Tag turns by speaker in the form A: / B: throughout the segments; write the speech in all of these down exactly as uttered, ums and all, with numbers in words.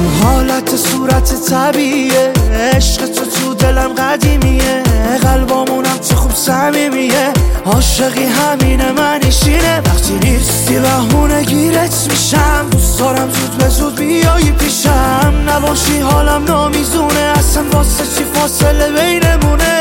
A: حالت صورت طبیعیه، عشق تو تو دلم قدیمیه، قلبامونم تو خوب صمیمیه، عاشقی همینه منیشینه، وقتی نیستی بهونه گیرت میشم، دوست دارم زود به زود بیایی پیشم، نباشی حالم نامیزونه، اصلا واسه چی فاصله بینمونه.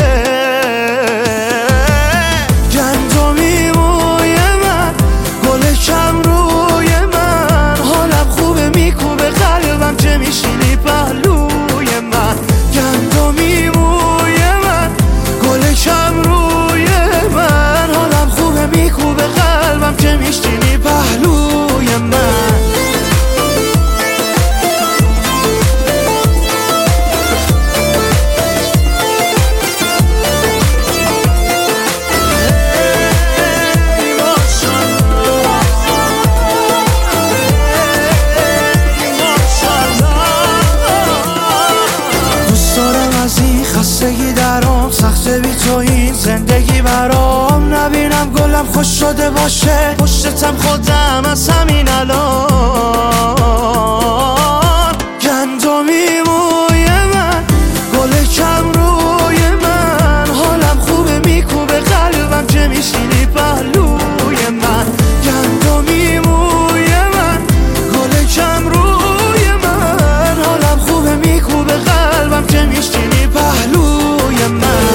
A: گندمی موی من، گل کم روی من، حالم خوبه میکوبه قلبم که میشینی پهلوی من. گندمی موی من، گل کم روی من، حالم خوبه میکوبه قلبم که میشینی پهلوی من. خستگی درام سخته بی تو این زندگی برام، نبینم گلم خوش شده باشه پشتتم خودم از همین الان. گندمی موی من، گل کم روی من، حالم خوبه میکوبه قلبم که میشینی پهلوی من. گندمی موی من، گل کم روی من، حالم خوبه میکوبه قلبم که میشینی پهلوی من.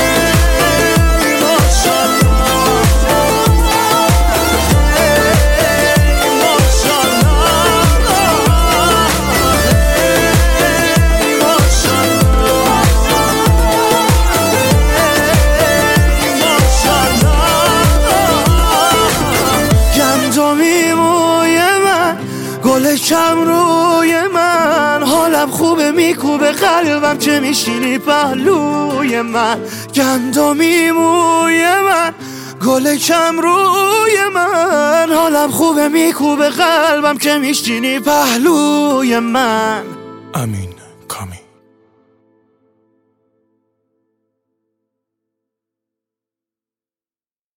A: گندمی موی من، گل کم روی من، حالم خوبه میکوبه قلبم که میشینی پهلوی من. گندمی موی من، گل کم روی من، حالم خوبه میکوبه قلبم که میشینی پهلوی من.
B: امین کامی.